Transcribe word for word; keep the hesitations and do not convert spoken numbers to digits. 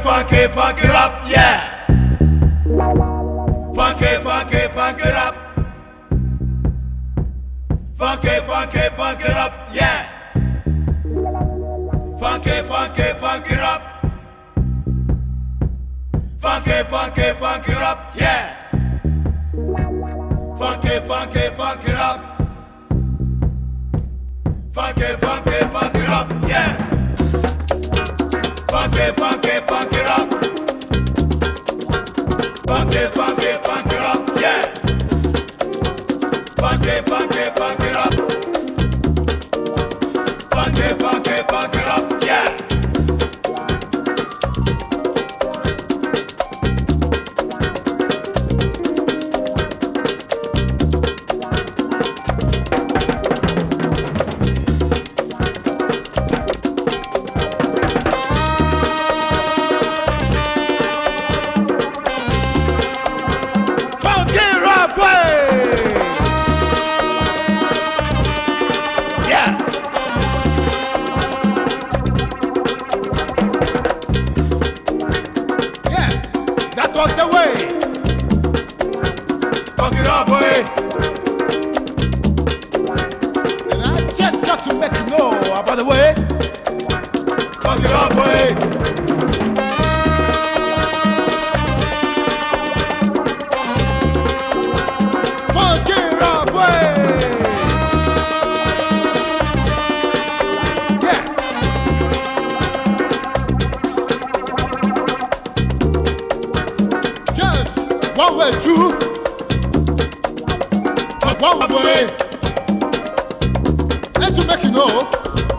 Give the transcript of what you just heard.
funky, funky rap, yeah. Funky, funky, funky rap. Funky, funky, funky rap, yeah. Funky, funky, funky rap. Funky, funky, funky rap, yeah. Funky, funky, funky rap. Funky, funky, funky rap, yeah. Funky, funky, funky rap. Funky, funky, funky rap, yeah. Funky, funky, funky rap. Funky, funky, funky rap, yeah. Was the way. Fuck it up, boy. And I just got to make you know about the way. Fuck it up, boy. Funk it up, way. Yeah. One way through, but one way, and to make you know.